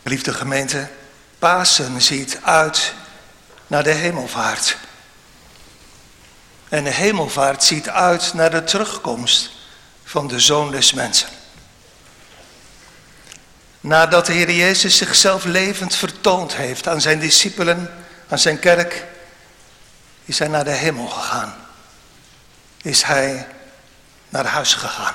Geliefde gemeente, Pasen ziet uit naar de hemelvaart. En de hemelvaart ziet uit naar de terugkomst van de Zoon des Mensen. Nadat de Heer Jezus zichzelf levend vertoond heeft aan zijn discipelen, aan zijn kerk, is hij naar de hemel gegaan. Is hij naar huis gegaan.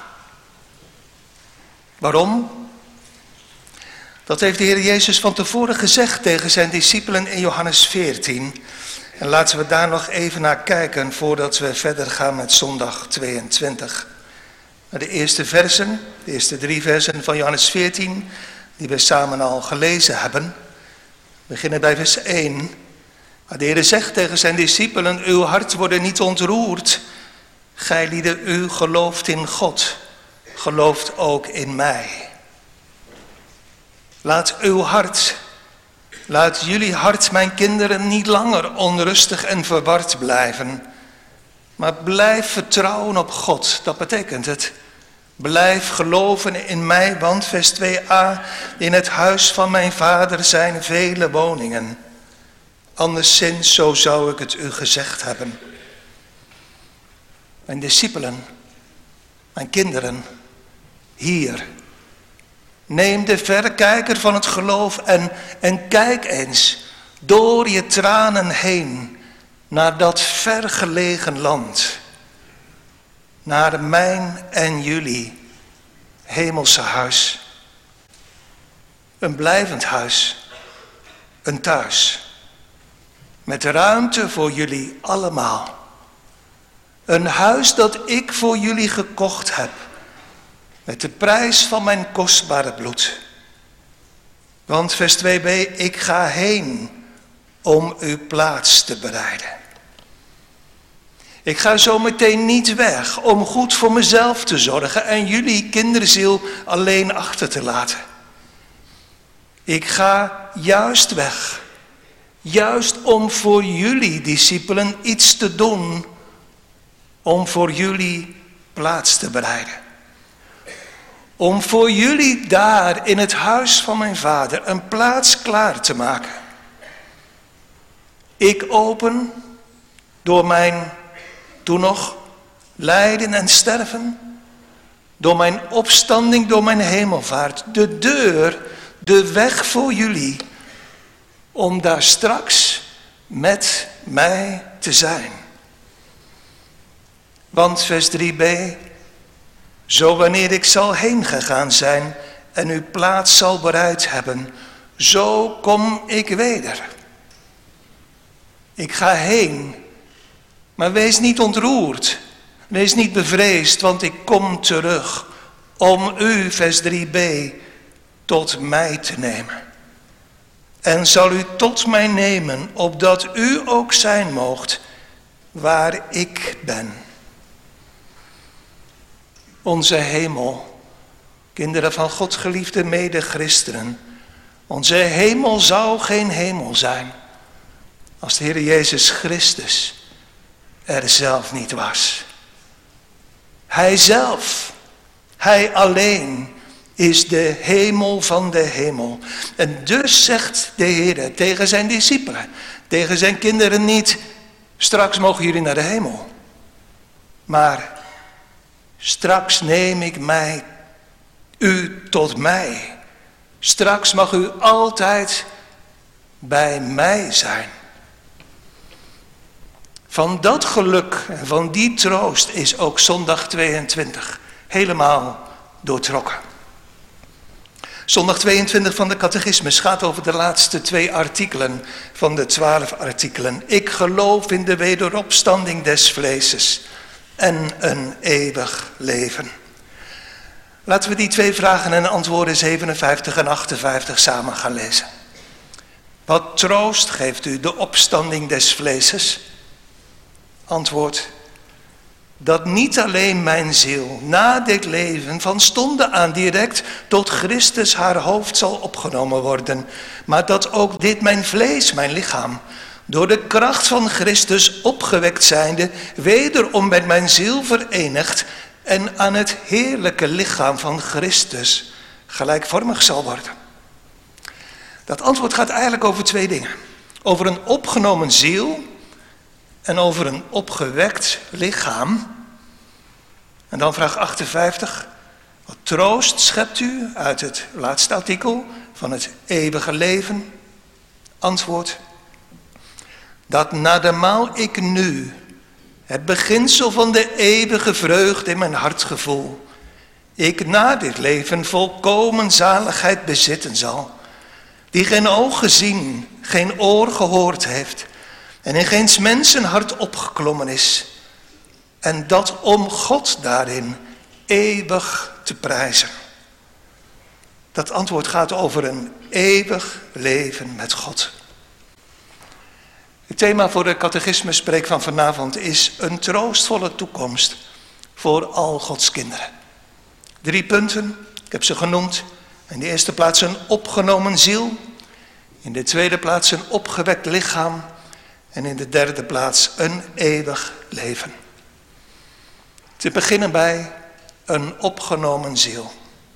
Waarom? Dat heeft de Heer Jezus van tevoren gezegd tegen zijn discipelen in Johannes 14. En laten we daar nog even naar kijken voordat we verder gaan met zondag 22. De eerste versen, de eerste 3 versen van Johannes 14, die we samen al gelezen hebben. We beginnen bij vers 1. Waar de Heer zegt tegen zijn discipelen, uw hart wordt niet ontroerd. Gijlieden, u gelooft in God, gelooft ook in mij. Laat jullie hart, mijn kinderen, niet langer onrustig en verward blijven. Maar blijf vertrouwen op God, dat betekent het. Blijf geloven in mij, want vers 2a, in het huis van mijn vader zijn vele woningen. Anderszins, zo zou ik het u gezegd hebben. Mijn discipelen, mijn kinderen, hier. Neem de verrekijker van het geloof en kijk eens door je tranen heen naar dat vergelegen land. Naar mijn en jullie hemelse huis. Een blijvend huis. Een thuis. Met ruimte voor jullie allemaal. Een huis dat ik voor jullie gekocht heb. Met de prijs van mijn kostbare bloed. Want vers 2b, ik ga heen om uw plaats te bereiden. Ik ga zo meteen niet weg om goed voor mezelf te zorgen en jullie kinderziel alleen achter te laten. Ik ga juist weg. Juist om voor jullie discipelen iets te doen. Om voor jullie plaats te bereiden. Om voor jullie daar in het huis van mijn vader een plaats klaar te maken. Ik open door mijn toen nog lijden en sterven. Door mijn opstanding, door mijn hemelvaart. De deur, de weg voor jullie. Om daar straks met mij te zijn. Want vers 3b. Zo wanneer ik zal heen gegaan zijn en uw plaats zal bereid hebben, zo kom ik weder. Ik ga heen, maar wees niet ontroerd, wees niet bevreesd, want ik kom terug om u, vers 3b, tot mij te nemen. En zal u tot mij nemen, opdat u ook zijn moogt waar ik ben. Onze hemel, kinderen van God, geliefde medechristenen. Onze hemel zou geen hemel zijn als de Heer Jezus Christus er zelf niet was. Hij zelf, hij alleen is de hemel van de hemel. En dus zegt de Heer tegen zijn discipelen, tegen zijn kinderen niet, straks mogen jullie naar de hemel. Maar straks neem ik u tot mij. Straks mag u altijd bij mij zijn. Van dat geluk en van die troost is ook zondag 22 helemaal doortrokken. Zondag 22 van de catechismus gaat over de laatste 2 artikelen van de 12 artikelen. Ik geloof in de wederopstanding des vleeses en een eeuwig leven. Laten we die 2 vragen en antwoorden 57 en 58 samen gaan lezen. Wat troost geeft u de opstanding des vleeses? Antwoord: dat niet alleen mijn ziel na dit leven van stonde aan direct tot Christus haar hoofd zal opgenomen worden, maar dat ook dit mijn vlees, mijn lichaam, door de kracht van Christus opgewekt zijnde, wederom met mijn ziel verenigd en aan het heerlijke lichaam van Christus gelijkvormig zal worden. Dat antwoord gaat eigenlijk over twee dingen. Over een opgenomen ziel en over een opgewekt lichaam. En dan vraag 58. Wat troost schept u uit het laatste artikel van het eeuwige leven? Antwoord. Dat nadermaal ik nu het beginsel van de eeuwige vreugde in mijn hart gevoel, ik na dit leven volkomen zaligheid bezitten zal, die geen oog gezien, geen oor gehoord heeft en in geens mensen hart opgeklommen is. En dat om God daarin eeuwig te prijzen. Dat antwoord gaat over een eeuwig leven met God. Het thema voor de catechismespreek van vanavond is een troostvolle toekomst voor al Gods kinderen. 3 punten, ik heb ze genoemd. In de eerste plaats een opgenomen ziel. In de tweede plaats een opgewekt lichaam. En in de derde plaats een eeuwig leven. Te beginnen bij een opgenomen ziel.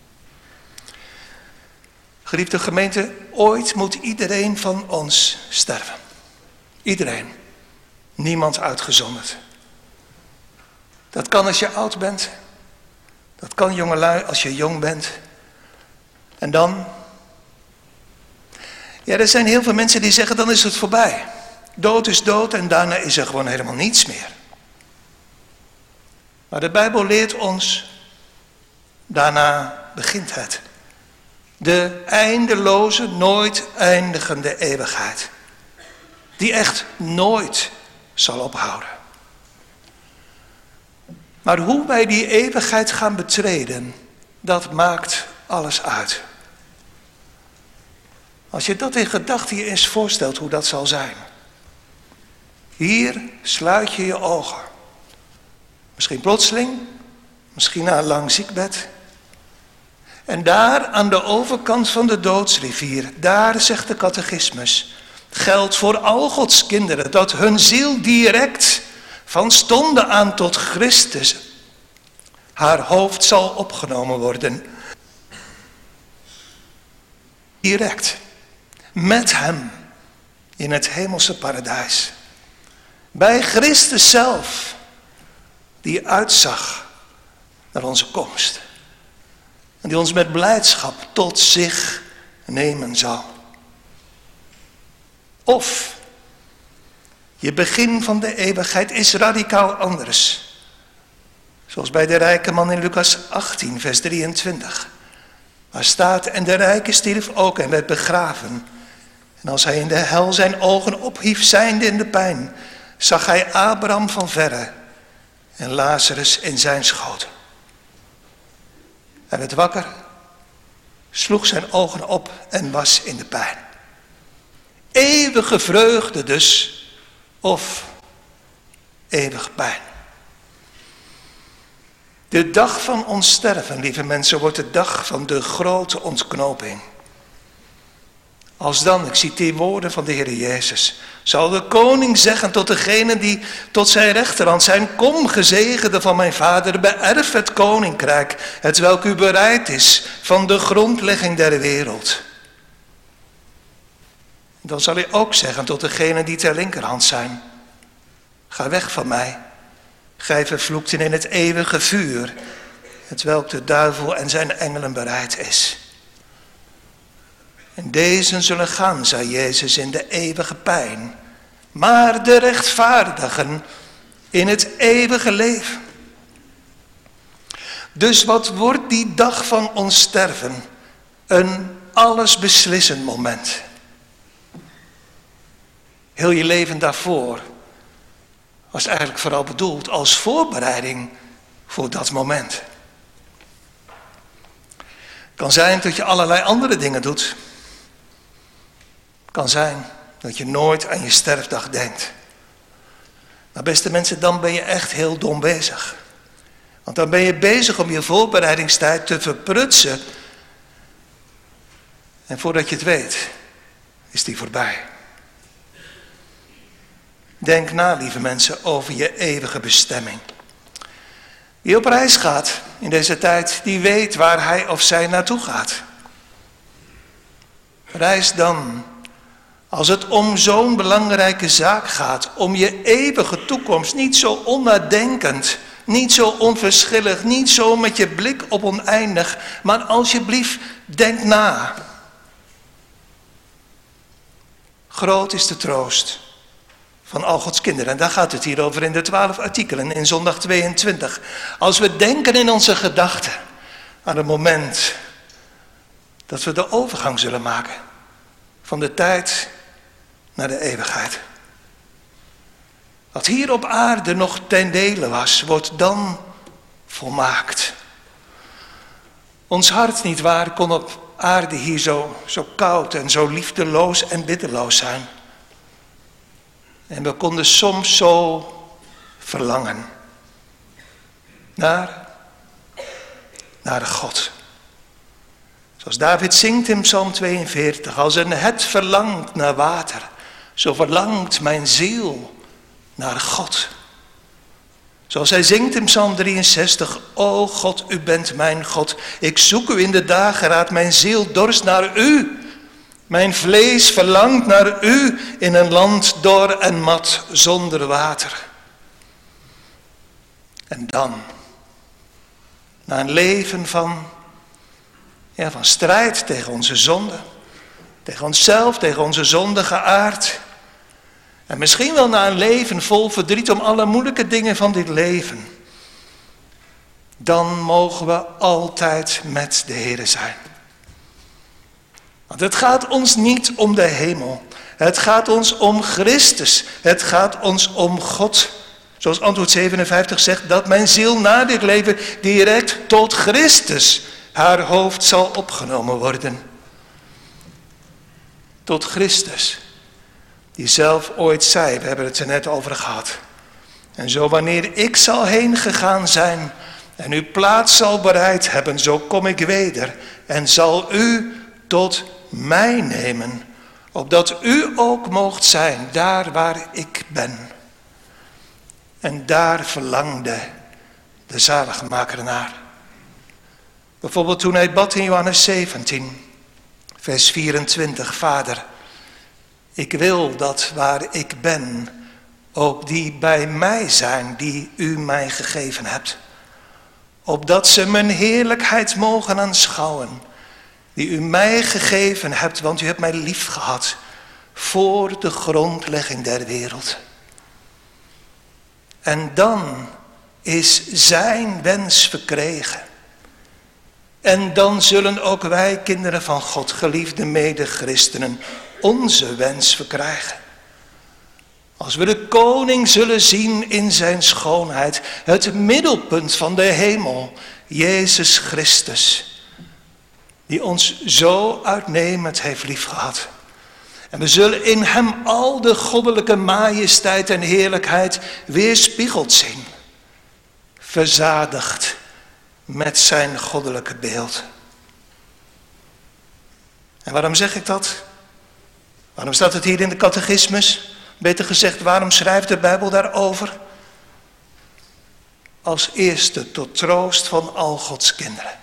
Geliefde gemeente, ooit moet iedereen van ons sterven. Iedereen. Niemand uitgezonderd. Dat kan als je oud bent. Dat kan jongelui als je jong bent. En dan? Ja, er zijn heel veel mensen die zeggen dan is het voorbij. Dood is dood en daarna is er gewoon helemaal niets meer. Maar de Bijbel leert ons, daarna begint het. De eindeloze, nooit eindigende eeuwigheid. Die echt nooit zal ophouden. Maar hoe wij die eeuwigheid gaan betreden, dat maakt alles uit. Als je dat in gedachten je eens voorstelt hoe dat zal zijn. Hier sluit je je ogen. Misschien plotseling, misschien na een lang ziekbed. En daar aan de overkant van de doodsrivier, daar zegt de catechismus, geldt voor al Gods kinderen dat hun ziel direct van stonde aan tot Christus haar hoofd zal opgenomen worden. Direct. Met hem in het hemelse paradijs. Bij Christus zelf, die uitzag naar onze komst. En die ons met blijdschap tot zich nemen zal. Of je begin van de eeuwigheid is radicaal anders. Zoals bij de rijke man in Lucas 18, vers 23. Waar staat, en de rijke stierf ook en werd begraven. En als hij in de hel zijn ogen ophief, zijnde in de pijn, zag hij Abraham van verre en Lazarus in zijn schoot. Hij werd wakker, sloeg zijn ogen op en was in de pijn. Eeuwige vreugde dus, of eeuwige pijn. De dag van ons sterven, lieve mensen, wordt de dag van de grote ontknoping. Als dan, ik citeer woorden van de Heer Jezus, zal de koning zeggen tot degene die tot zijn rechterhand zijn, kom gezegende van mijn vader, beërf het koninkrijk, het welk u bereid is van de grondlegging der wereld. Dan zal hij ook zeggen tot degene die ter linkerhand zijn, ga weg van mij, gij vervloekten in het eeuwige vuur, het welk de duivel en zijn engelen bereid is. En deze zullen gaan, zei Jezus, in de eeuwige pijn, maar de rechtvaardigen in het eeuwige leven. Dus wat wordt die dag van ons sterven? Een allesbeslissend moment. Heel je leven daarvoor was eigenlijk vooral bedoeld als voorbereiding voor dat moment. Het kan zijn dat je allerlei andere dingen doet. Het kan zijn dat je nooit aan je sterfdag denkt. Maar beste mensen, dan ben je echt heel dom bezig. Want dan ben je bezig om je voorbereidingstijd te verprutsen. En voordat je het weet, is die voorbij. Denk na, lieve mensen, over je eeuwige bestemming. Wie op reis gaat in deze tijd, die weet waar hij of zij naartoe gaat. Reis dan, als het om zo'n belangrijke zaak gaat, om je eeuwige toekomst, niet zo onnadenkend, niet zo onverschillig, niet zo met je blik op oneindig, maar alsjeblieft, denk na. Groot is de troost van al Gods kinderen. En daar gaat het hier over in de 12 artikelen in zondag 22. Als we denken in onze gedachten aan het moment dat we de overgang zullen maken van de tijd naar de eeuwigheid. Wat hier op aarde nog ten dele was, wordt dan volmaakt. Ons hart, nietwaar, kon op aarde hier zo koud en zo liefdeloos en bitterloos zijn. En we konden soms zo verlangen naar God. Zoals David zingt in Psalm 42, als een het verlangt naar water, zo verlangt mijn ziel naar God. Zoals hij zingt in Psalm 63, o God, u bent mijn God. Ik zoek u in de dageraad, mijn ziel dorst naar u. Mijn vlees verlangt naar u in een land dor en mat zonder water. En dan, na een leven van strijd tegen onze zonde, tegen onszelf, tegen onze zondige aard. En misschien wel na een leven vol verdriet om alle moeilijke dingen van dit leven. Dan mogen we altijd met de Heere zijn. Want het gaat ons niet om de hemel. Het gaat ons om Christus. Het gaat ons om God. Zoals antwoord 57 zegt, dat mijn ziel na dit leven direct tot Christus, haar hoofd, zal opgenomen worden. Tot Christus. Die zelf ooit zei, we hebben het er net over gehad. En zo wanneer ik zal heen gegaan zijn en uw plaats zal bereid hebben, zo kom ik weder en zal u tot mij nemen, opdat u ook moogt zijn daar waar ik ben. En daar verlangde de zaligmaker naar. Bijvoorbeeld toen hij bad in Johannes 17, vers 24, Vader, ik wil dat waar ik ben, ook die bij mij zijn die u mij gegeven hebt. Opdat ze mijn heerlijkheid mogen aanschouwen, die u mij gegeven hebt, want u hebt mij lief gehad, voor de grondlegging der wereld. En dan is zijn wens verkregen. En dan zullen ook wij, kinderen van God, geliefde medechristenen, onze wens verkrijgen. Als we de koning zullen zien in zijn schoonheid, het middelpunt van de hemel, Jezus Christus, die ons zo uitnemend heeft liefgehad. En we zullen in hem al de goddelijke majesteit en heerlijkheid weerspiegeld zien, verzadigd met zijn goddelijke beeld. En waarom zeg ik dat? Waarom staat het hier in de catechismus? Beter gezegd, waarom schrijft de Bijbel daarover? Als eerste tot troost van al Gods kinderen.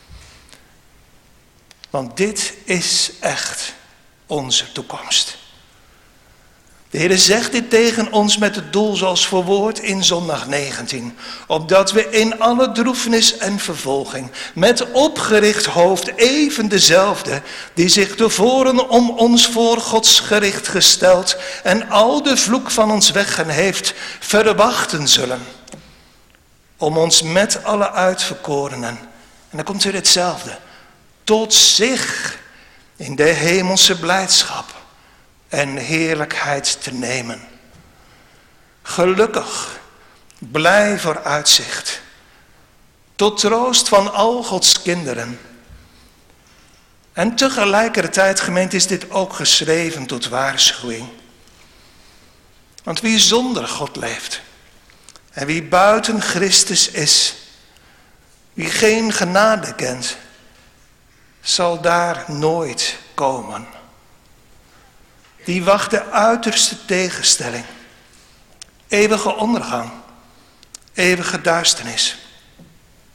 Want dit is echt onze toekomst. De Heer zegt dit tegen ons met het doel zoals verwoord in zondag 19. Opdat we in alle droefenis en vervolging met opgericht hoofd even dezelfde die zich tevoren om ons voor Gods gericht gesteld en al de vloek van ons weggen heeft, verwachten zullen. Om ons met alle uitverkorenen, en dan komt weer hetzelfde, tot zich in de hemelse blijdschap en heerlijkheid te nemen. Gelukkig, blij vooruitzicht, tot troost van al Gods kinderen. En tegelijkertijd, gemeente, is dit ook geschreven tot waarschuwing. Want wie zonder God leeft en wie buiten Christus is, wie geen genade kent, zal daar nooit komen. Die wacht de uiterste tegenstelling, eeuwige ondergang, eeuwige duisternis.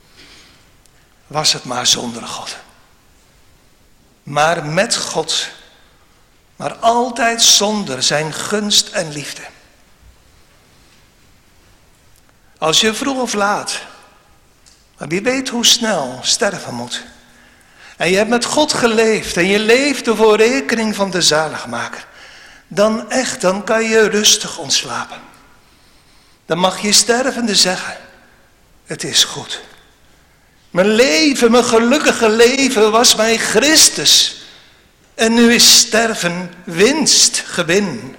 Was het maar zonder God. Maar met God maar altijd zonder zijn gunst en liefde. Als je vroeg of laat, maar wie weet hoe snel, sterven moet. En je hebt met God geleefd en je leefde voor rekening van de zaligmaker. Dan kan je rustig ontslapen. Dan mag je stervende zeggen, het is goed. Mijn leven, mijn gelukkige leven was mij Christus. En nu is sterven winst, gewin.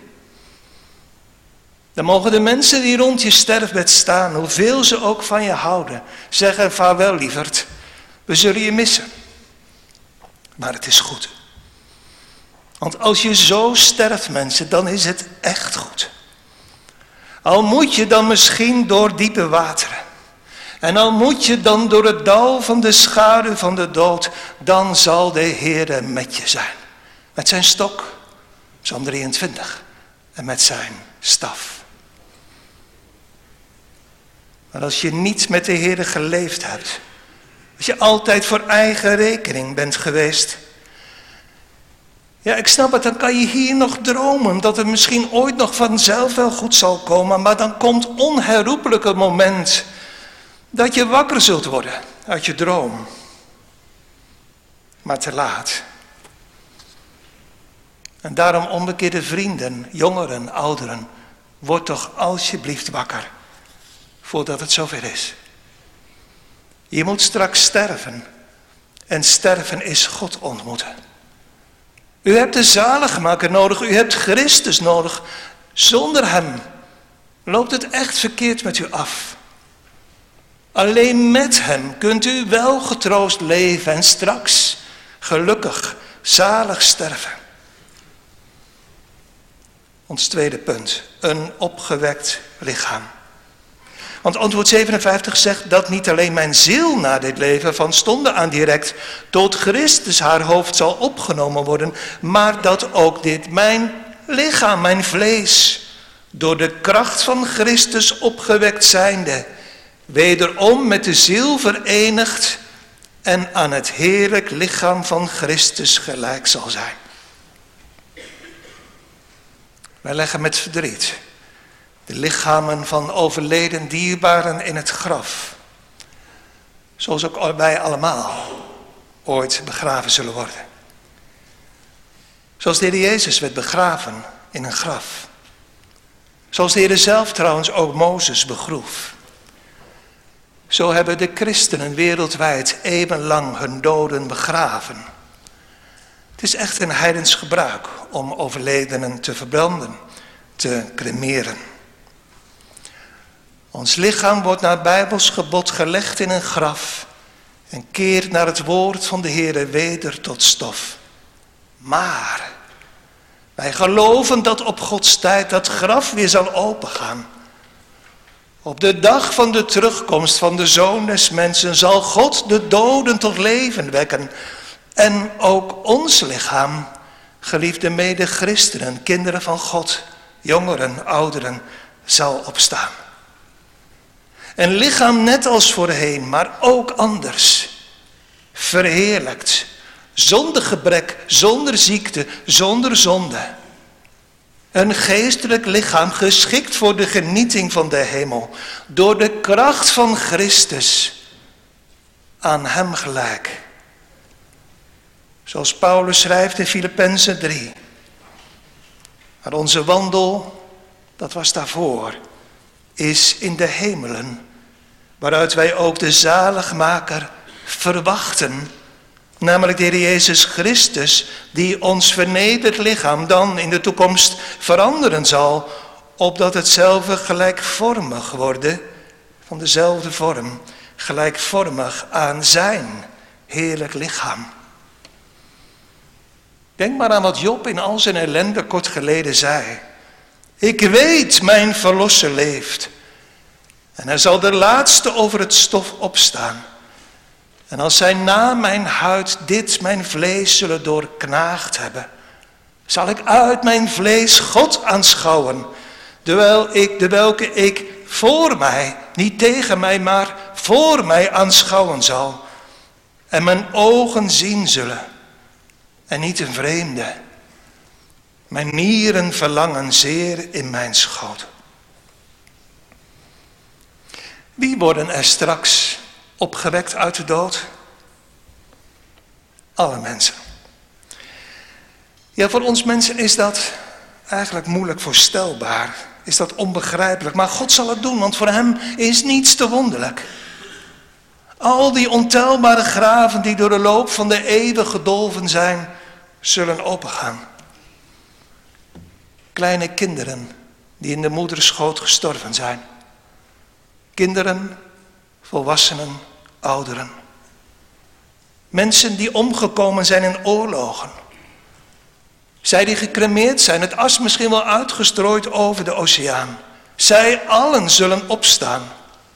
Dan mogen de mensen die rond je sterfbed staan, hoeveel ze ook van je houden, zeggen vaarwel lieverd, we zullen je missen. Maar het is goed. Want als je zo sterft mensen, dan is het echt goed. Al moet je dan misschien door diepe wateren. En al moet je dan door het dal van de schaduw van de dood, dan zal de Heere met je zijn. Met zijn stok, Psalm 23, en met zijn staf. Maar als je niet met de Heere geleefd hebt, als je altijd voor eigen rekening bent geweest, ja, ik snap het, dan kan je hier nog dromen dat het misschien ooit nog vanzelf wel goed zal komen, maar dan komt onherroepelijk het moment dat je wakker zult worden uit je droom. Maar te laat. En daarom onbekeerde vrienden, jongeren, ouderen, word toch alsjeblieft wakker, voordat het zover is. Je moet straks sterven. En sterven is God ontmoeten. U hebt de zaligmaker nodig, u hebt Christus nodig. Zonder hem loopt het echt verkeerd met u af. Alleen met hem kunt u wel getroost leven en straks gelukkig, zalig sterven. Ons tweede punt, een opgewekt lichaam. Want antwoord 57 zegt dat niet alleen mijn ziel na dit leven van stonde aan direct tot Christus haar hoofd zal opgenomen worden, maar dat ook dit mijn lichaam, mijn vlees, door de kracht van Christus opgewekt zijnde, wederom met de ziel verenigd en aan het heerlijk lichaam van Christus gelijk zal zijn. Wij leggen met verdriet de lichamen van overleden dierbaren in het graf. Zoals ook wij allemaal ooit begraven zullen worden. Zoals de Heer Jezus werd begraven in een graf. Zoals de Heer zelf trouwens ook Mozes begroef. Zo hebben de christenen wereldwijd eeuwenlang hun doden begraven. Het is echt een heidens gebruik om overledenen te verbranden, te cremeren. Ons lichaam wordt naar Bijbels gebod gelegd in een graf en keert naar het woord van de Heere weder tot stof. Maar wij geloven dat op Gods tijd dat graf weer zal opengaan. Op de dag van de terugkomst van de Zoon des Mensen zal God de doden tot leven wekken. En ook ons lichaam, geliefde mede-christenen, kinderen van God, jongeren, ouderen, zal opstaan. Een lichaam net als voorheen, maar ook anders. Verheerlijkt, zonder gebrek, zonder ziekte, zonder zonde. Een geestelijk lichaam geschikt voor de genieting van de hemel. Door de kracht van Christus aan hem gelijk. Zoals Paulus schrijft in Filippenzen 3. Maar onze wandel, dat was daarvoor, is in de hemelen, waaruit wij ook de zaligmaker verwachten, namelijk de Heer Jezus Christus, die ons vernederd lichaam dan in de toekomst veranderen zal, opdat hetzelfde gelijkvormig worden, van dezelfde vorm, gelijkvormig aan zijn heerlijk lichaam. Denk maar aan wat Job in al zijn ellende kort geleden zei. Ik weet, mijn verlosser leeft. En hij zal de laatste over het stof opstaan. En als zij na mijn huid dit mijn vlees zullen doorknaagd hebben, zal ik uit mijn vlees God aanschouwen, welke ik voor mij, niet tegen mij, maar voor mij aanschouwen zal. En mijn ogen zien zullen, en niet een vreemde. Mijn nieren verlangen zeer in mijn schoot. Wie worden er straks opgewekt uit de dood? Alle mensen. Ja, voor ons mensen is dat eigenlijk moeilijk voorstelbaar. Is dat onbegrijpelijk. Maar God zal het doen, want voor hem is niets te wonderlijk. Al die ontelbare graven die door de loop van de eeuwen gedolven zijn, zullen opengaan. Kleine kinderen die in de moederschoot gestorven zijn. Kinderen, volwassenen, ouderen. Mensen die omgekomen zijn in oorlogen. Zij die gecremeerd zijn, het as misschien wel uitgestrooid over de oceaan. Zij allen zullen opstaan.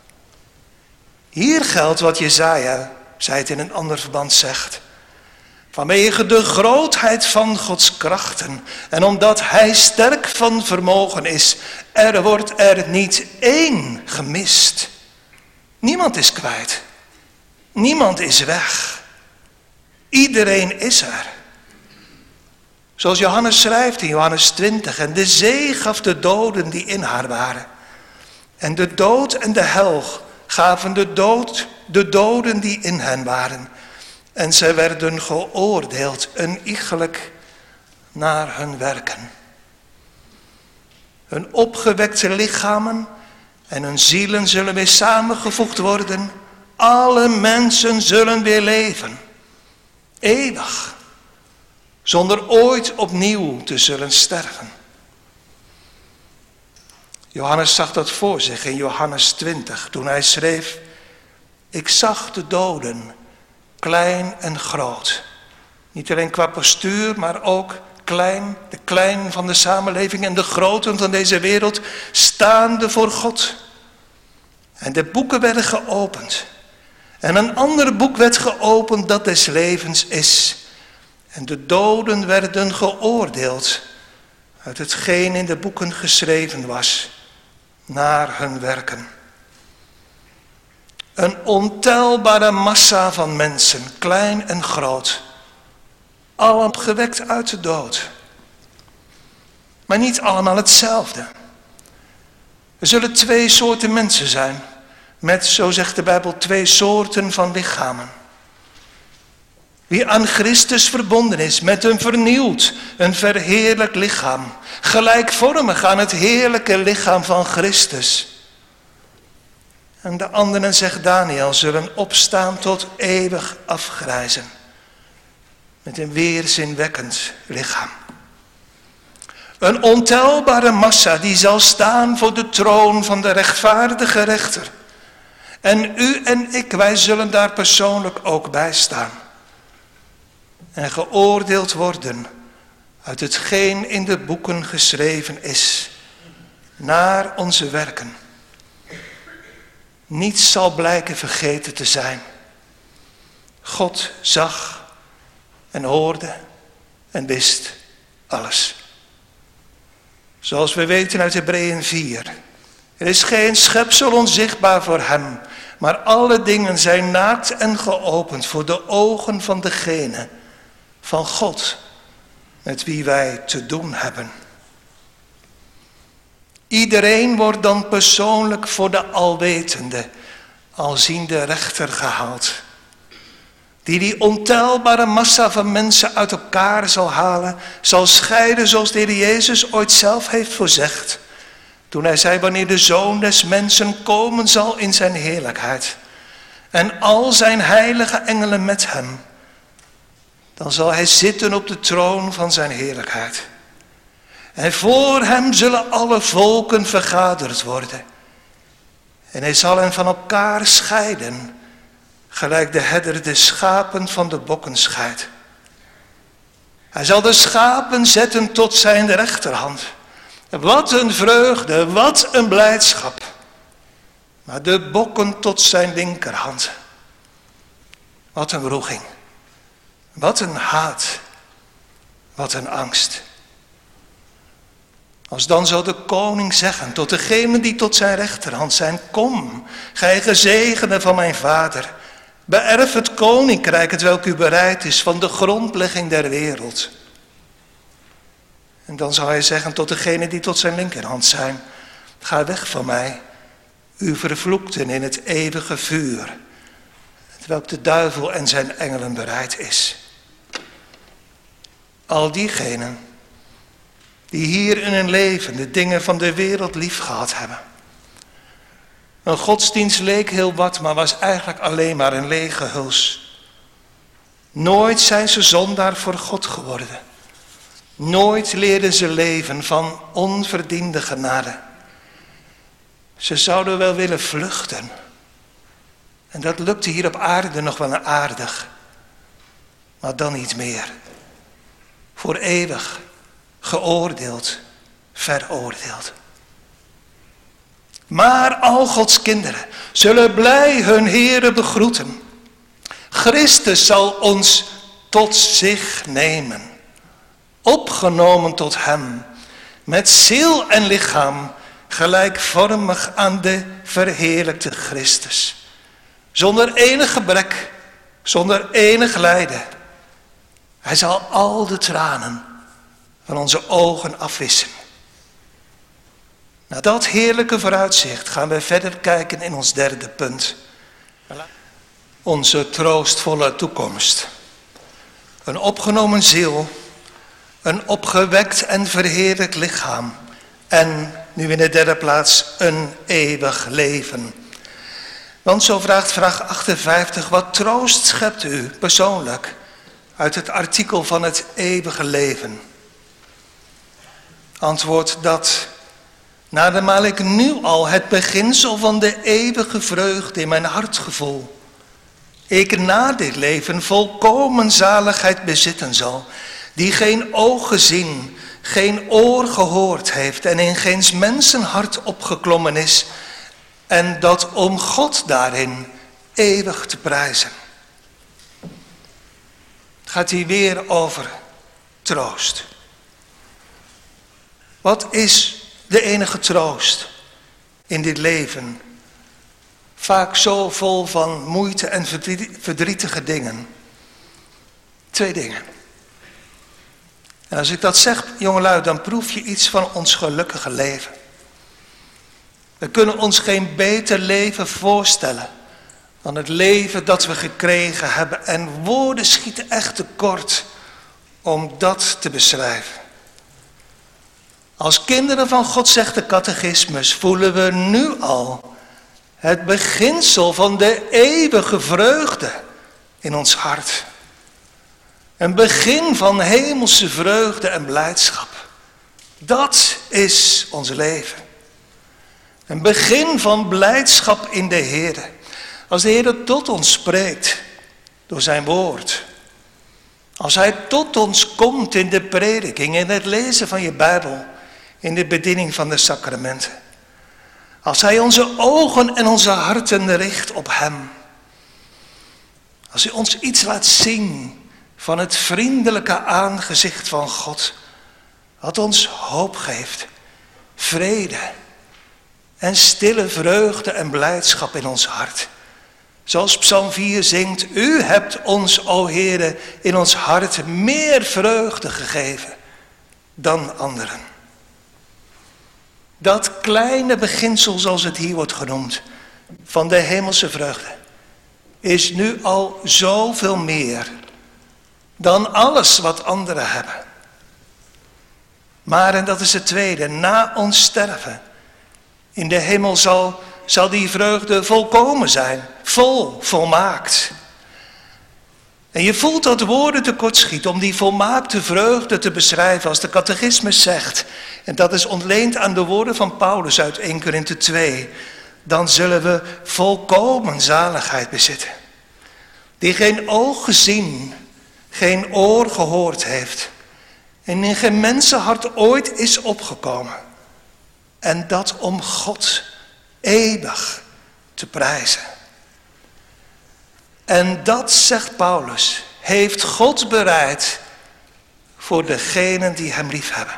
Hier geldt wat Jesaja, zij het in een ander verband zegt. Vanwege de grootheid van Gods krachten en omdat hij sterk van vermogen is, er wordt er niet één gemist. Niemand is kwijt. Niemand is weg. Iedereen is er. Zoals Johannes schrijft in Johannes 20. En de zee gaf de doden die in haar waren. En de dood en de hel gaven de doden die in hen waren. En zij werden geoordeeld, iegelijk naar hun werken. Hun opgewekte lichamen en hun zielen zullen weer samengevoegd worden. Alle mensen zullen weer leven. Eeuwig. Zonder ooit opnieuw te zullen sterven. Johannes zag dat voor zich in Johannes 20 toen hij schreef: ik zag de doden, klein en groot. Niet alleen qua postuur, maar ook klein, de klein van de samenleving en de groten van deze wereld, staande voor God. En de boeken werden geopend. En een ander boek werd geopend dat des levens is. En de doden werden geoordeeld uit hetgeen in de boeken geschreven was, naar hun werken. Een ontelbare massa van mensen, klein en groot, allen opgewekt uit de dood. Maar niet allemaal hetzelfde. Er zullen twee soorten mensen zijn, met, zo zegt de Bijbel, twee soorten van lichamen. Wie aan Christus verbonden is met een vernieuwd, een verheerlijk lichaam, gelijkvormig aan het heerlijke lichaam van Christus. En de anderen, zegt Daniel, zullen opstaan tot eeuwig afgrijzen, met een weerzinwekkend lichaam. Een ontelbare massa die zal staan voor de troon van de rechtvaardige rechter. En u en ik, wij zullen daar persoonlijk ook bij staan. En geoordeeld worden uit hetgeen in de boeken geschreven is, naar onze werken. Niets zal blijken vergeten te zijn. God zag en hoorde en wist alles. Zoals we weten uit Hebreeën 4. Er is geen schepsel onzichtbaar voor hem, maar alle dingen zijn naakt en geopend voor de ogen van degene, van God, met wie wij te doen hebben. Iedereen wordt dan persoonlijk voor de alwetende, alziende rechter gehaald. Die ontelbare massa van mensen uit elkaar zal halen, zal scheiden zoals de Heer Jezus ooit zelf heeft voorzegd. Toen hij zei, wanneer de Zoon des Mensen komen zal in zijn heerlijkheid. En al zijn heilige engelen met hem. Dan zal hij zitten op de troon van zijn heerlijkheid. En voor hem zullen alle volken vergaderd worden. En hij zal hen van elkaar scheiden, gelijk de herder de schapen van de bokken scheidt. Hij zal de schapen zetten tot zijn rechterhand. Wat een vreugde, wat een blijdschap. Maar de bokken tot zijn linkerhand. Wat een wroeging. Wat een haat. Wat een angst. Als dan zal de koning zeggen tot degenen die tot zijn rechterhand zijn: kom, gij gezegende van mijn vader, beërf het koninkrijk hetwelk u bereid is van de grondlegging der wereld. En dan zou hij zeggen tot degenen die tot zijn linkerhand zijn: ga weg van mij, u vervloekten in het eeuwige vuur, hetwelk de duivel en zijn engelen bereid is. Al diegenen die hier in hun leven de dingen van de wereld lief gehad hebben. Een godsdienst leek heel wat, maar was eigenlijk alleen maar een lege huls. Nooit zijn ze zondaar voor God geworden. Nooit leerden ze leven van onverdiende genade. Ze zouden wel willen vluchten. En dat lukte hier op aarde nog wel aardig. Maar dan niet meer. Voor eeuwig geoordeeld, veroordeeld. Maar al Gods kinderen zullen blij hun Heere begroeten. Christus zal ons tot zich nemen. Opgenomen tot hem, met ziel en lichaam, gelijkvormig aan de verheerlijkte Christus. Zonder enig gebrek, zonder enig lijden. Hij zal al de tranen van onze ogen afwissen. Na dat heerlijke vooruitzicht gaan we verder kijken in ons derde punt. Onze troostvolle toekomst. Een opgenomen ziel, een opgewekt en verheerlijkt lichaam en, nu in de derde plaats, een eeuwig leven. Want zo vraagt vraag 58, wat troost schept u persoonlijk uit het artikel van het eeuwige leven? Antwoord dat, naarmate ik nu al het beginsel van de eeuwige vreugde in mijn hart gevoel, ik na dit leven volkomen zaligheid bezitten zal, die geen oog gezien, geen oor gehoord heeft en in geens mensenhart opgeklommen is, en dat om God daarin eeuwig te prijzen. Het gaat hier weer over troost. Wat is de enige troost in dit leven? Vaak zo vol van moeite en verdrietige dingen. 2 dingen. En als ik dat zeg, jongelui, dan proef je iets van ons gelukkige leven. We kunnen ons geen beter leven voorstellen dan het leven dat we gekregen hebben. En woorden schieten echt tekort om dat te beschrijven. Als kinderen van God, zegt de catechismus, voelen we nu al het beginsel van de eeuwige vreugde in ons hart. Een begin van hemelse vreugde en blijdschap. Dat is ons leven. Een begin van blijdschap in de Heer. Als de Heer tot ons spreekt door zijn woord. Als hij tot ons komt in de prediking, in het lezen van je Bijbel, in de bediening van de sacramenten. Als hij onze ogen en onze harten richt op hem. Als hij ons iets laat zien van het vriendelijke aangezicht van God. Wat ons hoop geeft, vrede en stille vreugde en blijdschap in ons hart. Zoals Psalm 4 zingt, u hebt ons, o Heere, in ons hart meer vreugde gegeven dan anderen. Dat kleine beginsel, zoals het hier wordt genoemd, van de hemelse vreugde, is nu al zoveel meer dan alles wat anderen hebben. Maar, en dat is het tweede, na ons sterven, in de hemel zal die vreugde volkomen zijn, volmaakt. En je voelt dat woorden tekortschieten om die volmaakte vreugde te beschrijven als de catechismus zegt. En dat is ontleend aan de woorden van Paulus uit 1 Korinthe 2. Dan zullen we volkomen zaligheid bezitten. Die geen oog gezien, geen oor gehoord heeft. En in geen mensenhart ooit is opgekomen. En dat om God eeuwig te prijzen. En dat, zegt Paulus, heeft God bereid voor degenen die hem lief hebben.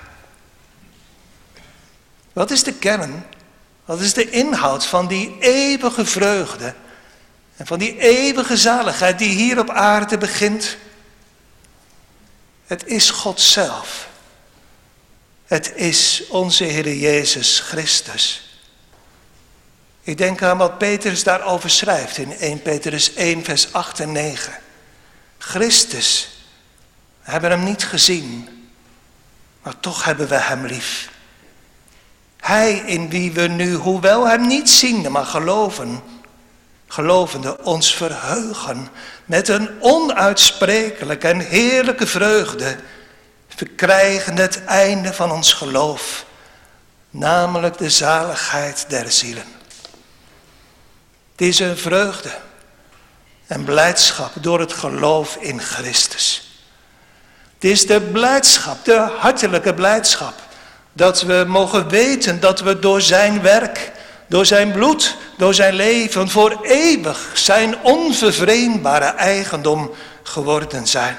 Wat is de kern? Wat is de inhoud van die eeuwige vreugde en van die eeuwige zaligheid die hier op aarde begint? Het is God zelf Het is onze Heer Jezus Christus. Ik denk aan wat Petrus daarover schrijft in 1 Petrus 1 vers 8 en 9. Christus, we hebben hem niet gezien, maar toch hebben we hem lief. Hij in wie we nu, hoewel hem niet ziende, maar gelovende ons verheugen met een onuitsprekelijke en heerlijke vreugde, verkrijgen het einde van ons geloof, namelijk de zaligheid der zielen. Het is een vreugde en blijdschap door het geloof in Christus. Het is de blijdschap, de hartelijke blijdschap, dat we mogen weten dat we door zijn werk, door zijn bloed, door zijn leven voor eeuwig zijn onvervreemdbare eigendom geworden zijn.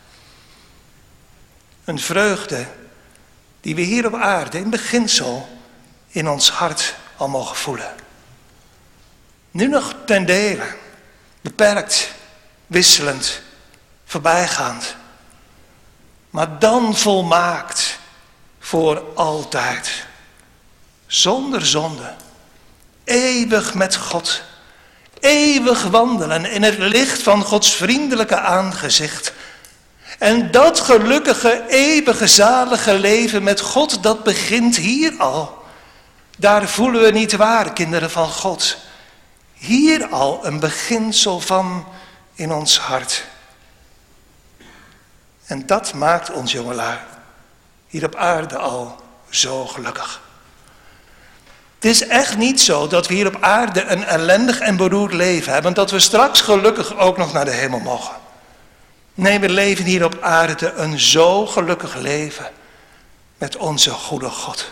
Een vreugde die we hier op aarde in beginsel in ons hart al mogen voelen. Nu nog ten dele, beperkt, wisselend, voorbijgaand. Maar dan volmaakt voor altijd. Zonder zonde. Eeuwig met God. Eeuwig wandelen in het licht van Gods vriendelijke aangezicht. En dat gelukkige, eeuwige, zalige leven met God, dat begint hier al. Daar voelen we niet waar, kinderen van God. Hier al een beginsel van in ons hart. En dat maakt ons jongelui hier op aarde al zo gelukkig. Het is echt niet zo dat we hier op aarde een ellendig en beroerd leven hebben, dat we straks gelukkig ook nog naar de hemel mogen. Nee, we leven hier op aarde een zo gelukkig leven met onze goede God.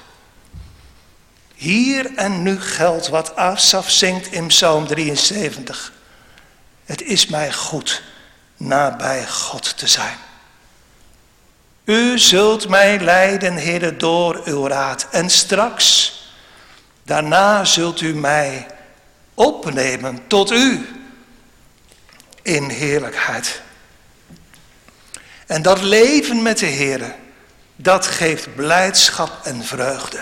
Hier en nu geldt wat Asaf zingt in Psalm 73. Het is mij goed nabij God te zijn. U zult mij leiden, Heere, door uw raad. En straks, daarna zult u mij opnemen tot u in heerlijkheid. En dat leven met de Heere, dat geeft blijdschap en vreugde.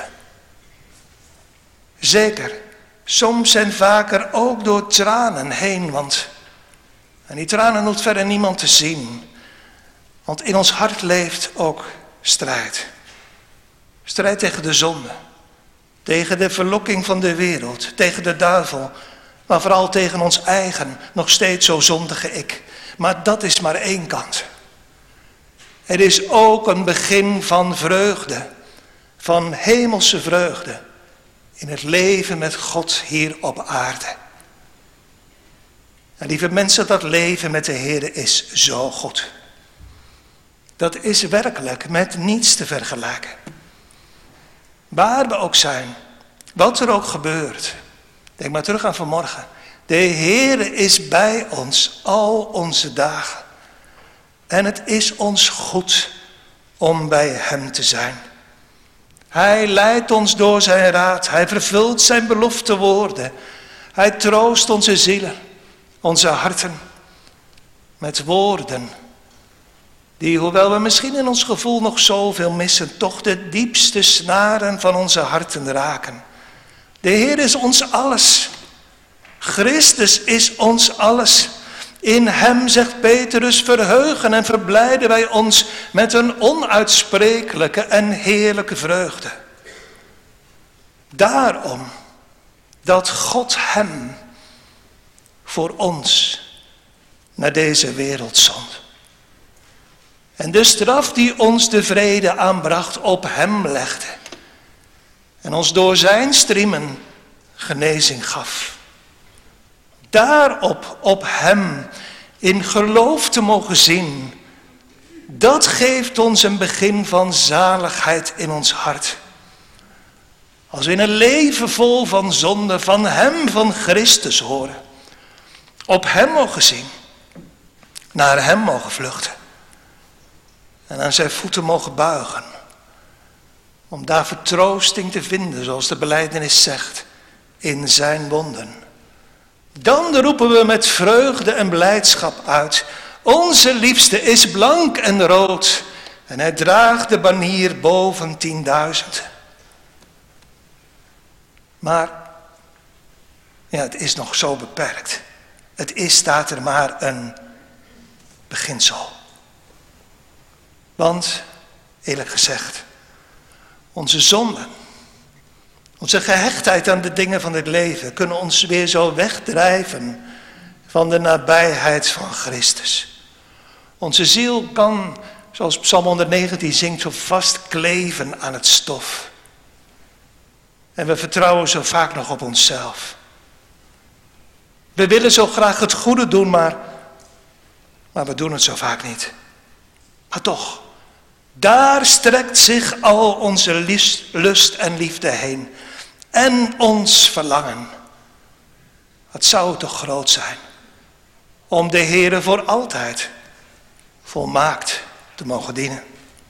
Zeker, soms en vaker ook door tranen heen, want en die tranen hoeft verder niemand te zien. Want in ons hart leeft ook strijd. Strijd tegen de zonde, tegen de verlokking van de wereld, tegen de duivel, maar vooral tegen ons eigen, nog steeds zo zondige ik. Maar dat is maar één kant. Er is ook een begin van vreugde, van hemelse vreugde, in het leven met God hier op aarde. En lieve mensen, dat leven met de Heer is zo goed. Dat is werkelijk met niets te vergelijken. Waar we ook zijn, wat er ook gebeurt. Denk maar terug aan vanmorgen. De Heer is bij ons al onze dagen. En het is ons goed om bij hem te zijn. Hij leidt ons door zijn raad. Hij vervult zijn belofte woorden. Hij troost onze zielen, onze harten met woorden die, hoewel we misschien in ons gevoel nog zoveel missen, toch de diepste snaren van onze harten raken. De Heer is ons alles. Christus is ons alles. In hem, zegt Petrus, verheugen en verblijden wij ons met een onuitsprekelijke en heerlijke vreugde. Daarom dat God hem voor ons naar deze wereld zond. En de straf die ons de vrede aanbracht op hem legde. En ons door zijn striemen genezing gaf. Daarop, op hem, in geloof te mogen zien. Dat geeft ons een begin van zaligheid in ons hart. Als we in een leven vol van zonde van hem, van Christus horen. Op hem mogen zien. Naar hem mogen vluchten. En aan zijn voeten mogen buigen. Om daar vertroosting te vinden, zoals de belijdenis zegt, in zijn wonden. Dan roepen we met vreugde en blijdschap uit. Onze liefste is blank en rood. En hij draagt de banier boven 10.000. Maar ja, het is nog zo beperkt. Het is, staat er maar, een beginsel. Want, eerlijk gezegd, onze zonden, onze gehechtheid aan de dingen van het leven kunnen ons weer zo wegdrijven van de nabijheid van Christus. Onze ziel kan, zoals Psalm 119 zingt, zo vastkleven aan het stof. En we vertrouwen zo vaak nog op onszelf. We willen zo graag het goede doen, maar we doen het zo vaak niet. Maar toch, daar strekt zich al onze lust en liefde heen. En ons verlangen. Het zou toch groot zijn om de Heere voor altijd volmaakt te mogen dienen.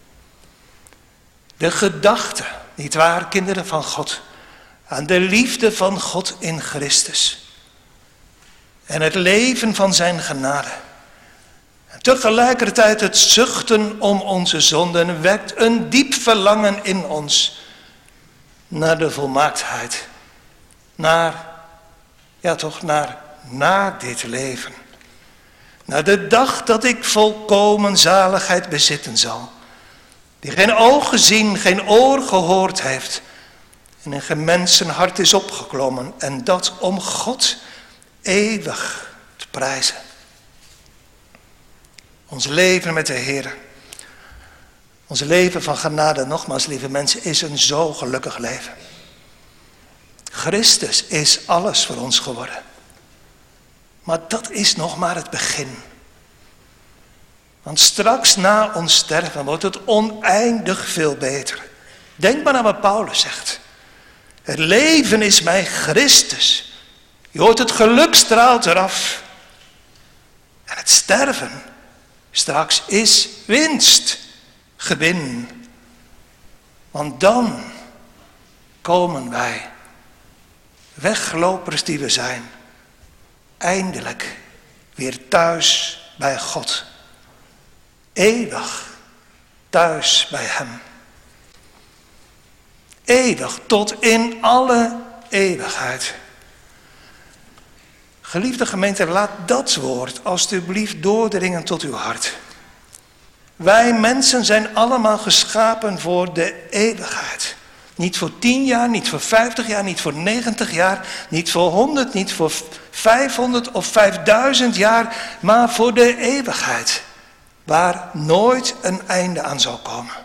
De gedachte, nietwaar, kinderen van God, aan de liefde van God in Christus. En het leven van zijn genade. En tegelijkertijd het zuchten om onze zonden wekt een diep verlangen in ons naar de volmaaktheid. Naar dit leven. Naar de dag dat ik volkomen zaligheid bezitten zal. Die geen oog gezien, geen oor gehoord heeft. En in geen mensenhart is opgeklommen. En dat om God eeuwig te prijzen. Ons leven met de Heer. Ons leven van genade, nogmaals lieve mensen, is een zo gelukkig leven. Christus is alles voor ons geworden. Maar dat is nog maar het begin. Want straks na ons sterven wordt het oneindig veel beter. Denk maar aan wat Paulus zegt. Het leven is mij Christus. Je hoort het geluk straalt eraf. En het sterven straks is winst, gewin. Want dan komen wij, weglopers die we zijn, eindelijk weer thuis bij God. Eeuwig thuis bij hem. Eeuwig tot in alle eeuwigheid. Geliefde gemeente, laat dat woord alstublieft doordringen tot uw hart. Wij mensen zijn allemaal geschapen voor de eeuwigheid. Niet voor 10 jaar, niet voor 50 jaar, niet voor 90 jaar, niet voor 100, niet voor 500 of 5000 jaar, maar voor de eeuwigheid. Waar nooit een einde aan zal komen.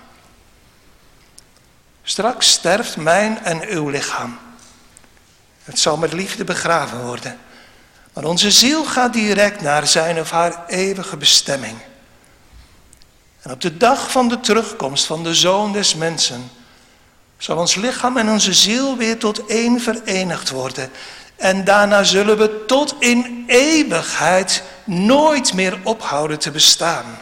Straks sterft mijn en uw lichaam. Het zal met liefde begraven worden. Maar onze ziel gaat direct naar zijn of haar eeuwige bestemming. En op de dag van de terugkomst van de Zoon des Mensen zal ons lichaam en onze ziel weer tot één verenigd worden. En daarna zullen we tot in eeuwigheid nooit meer ophouden te bestaan.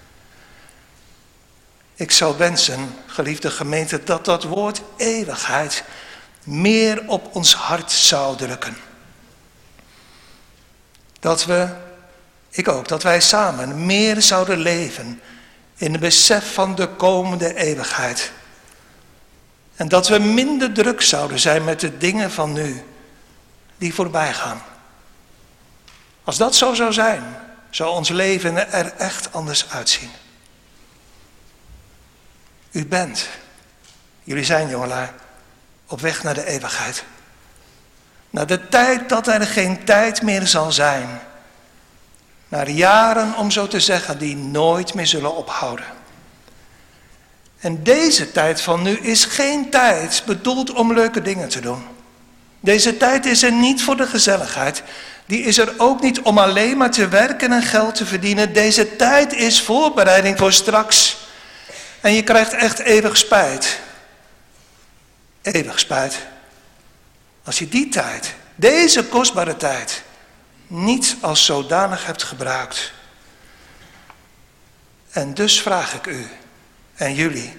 Ik zou wensen, geliefde gemeente, dat dat woord eeuwigheid meer op ons hart zou drukken. Dat wij samen meer zouden leven in het besef van de komende eeuwigheid. En dat we minder druk zouden zijn met de dingen van nu, die voorbij gaan. Als dat zo zou zijn, zou ons leven er echt anders uitzien. Jullie zijn jongelui, op weg naar de eeuwigheid. Naar de tijd dat er geen tijd meer zal zijn. Naar jaren, om zo te zeggen, die nooit meer zullen ophouden. En deze tijd van nu is geen tijd bedoeld om leuke dingen te doen. Deze tijd is er niet voor de gezelligheid. Die is er ook niet om alleen maar te werken en geld te verdienen. Deze tijd is voorbereiding voor straks. En je krijgt echt eeuwig spijt. Eeuwig spijt. Als je die tijd, deze kostbare tijd, niet als zodanig hebt gebruikt. En dus vraag ik u en jullie.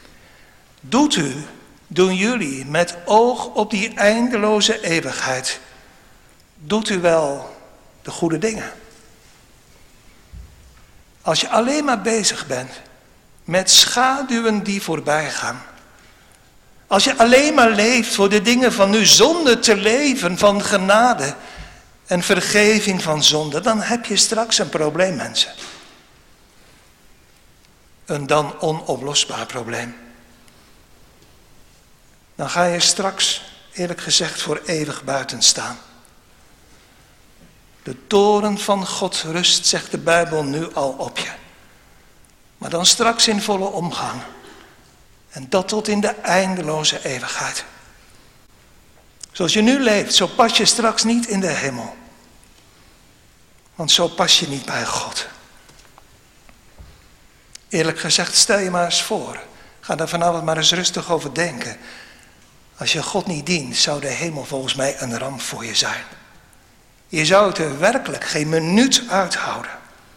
Doen jullie met oog op die eindeloze eeuwigheid, doet u wel de goede dingen? Als je alleen maar bezig bent met schaduwen die voorbij gaan. Als je alleen maar leeft voor de dingen van nu, zonder te leven van genade en vergeving van zonde, dan heb je straks een probleem, mensen. Een dan onoplosbaar probleem. Dan ga je straks, eerlijk gezegd, voor eeuwig buiten staan. De toorn van God rust, zegt de Bijbel, nu al op je. Maar dan straks in volle omgang. En dat tot in de eindeloze eeuwigheid. Zoals je nu leeft, zo pas je straks niet in de hemel. Want zo pas je niet bij God. Eerlijk gezegd, stel je maar eens voor. Ga daar vanavond maar eens rustig over denken. Als je God niet dient, zou de hemel volgens mij een ramp voor je zijn. Je zou het er werkelijk geen minuut uithouden.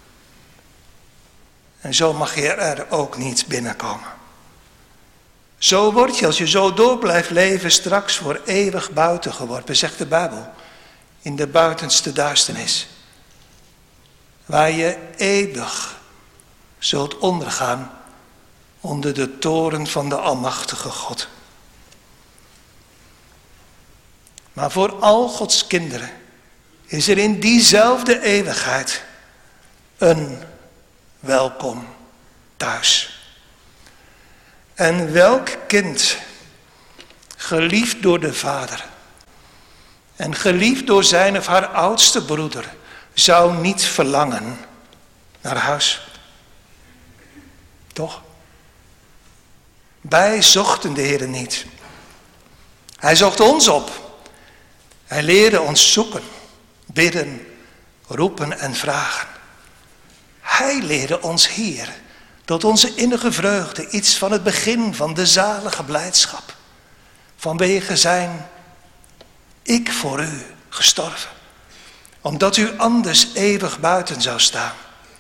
En zo mag je er ook niet binnenkomen. Zo word je, als je zo door blijft leven, straks voor eeuwig buiten geworpen, zegt de Bijbel. In de buitenste duisternis. Waar je eeuwig zult ondergaan onder de toorn van de almachtige God. Maar voor al Gods kinderen is er in diezelfde eeuwigheid een welkom thuis. En welk kind, geliefd door de vader en geliefd door zijn of haar oudste broeder, zou niet verlangen naar huis? Toch? Wij zochten de Heer niet. Hij zocht ons op. Hij leerde ons zoeken, bidden, roepen en vragen. Hij leerde ons hier, tot onze innige vreugde, iets van het begin van de zalige blijdschap. Vanwege zijn ik voor u gestorven. Omdat u anders eeuwig buiten zou staan.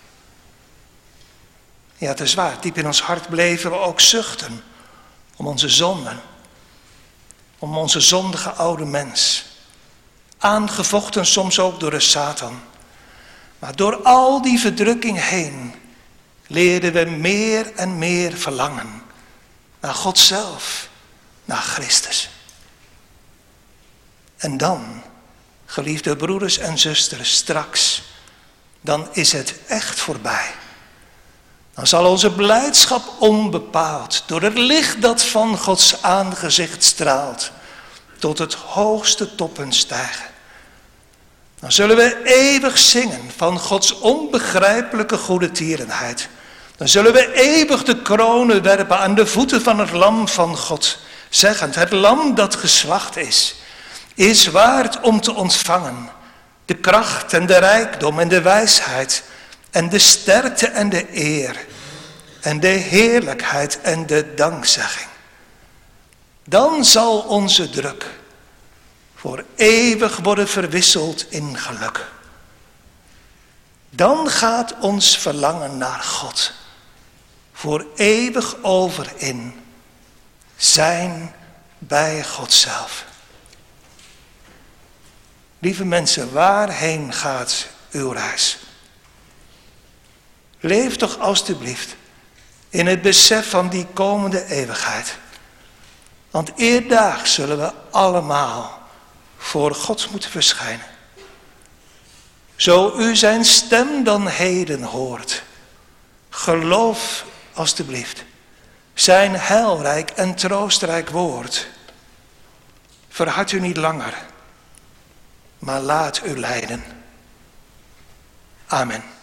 Ja, het is waar, diep in ons hart bleven we ook zuchten om onze zonden. Om onze zondige oude mens. Aangevochten soms ook door de Satan. Maar door al die verdrukking heen leerden we meer en meer verlangen naar God zelf, naar Christus. En dan, geliefde broeders en zusters, straks, dan is het echt voorbij. Dan zal onze blijdschap onbepaald door het licht dat van Gods aangezicht straalt, tot het hoogste toppen stijgen. Dan zullen we eeuwig zingen van Gods onbegrijpelijke goedertierenheid. Dan zullen we eeuwig de kronen werpen aan de voeten van het lam van God, zeggend: het lam dat geslacht is waard om te ontvangen de kracht en de rijkdom en de wijsheid en de sterkte en de eer en de heerlijkheid en de dankzegging. Dan zal onze druk voor eeuwig worden verwisseld in geluk. Dan gaat ons verlangen naar God voor eeuwig over in zijn bij God zelf. Lieve mensen, waarheen gaat uw reis? Leef toch alstublieft in het besef van die komende eeuwigheid. Want eerdaags zullen we allemaal voor God moeten verschijnen. Zo u zijn stem dan heden hoort, geloof alstublieft zijn heilrijk en troostrijk woord. Verhard u niet langer, maar laat u leiden. Amen.